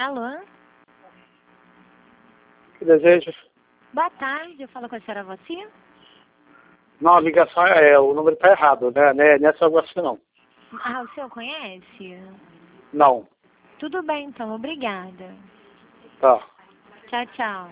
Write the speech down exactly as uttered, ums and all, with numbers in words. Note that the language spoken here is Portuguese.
Alô? Que desejo? Boa tarde, eu falo com a senhora Voci? Não, a ligação é, o número está errado, né? Não é, não é só você não. Ah, o senhor conhece? Não. Tudo bem, então, obrigada. Tá. Tchau, tchau.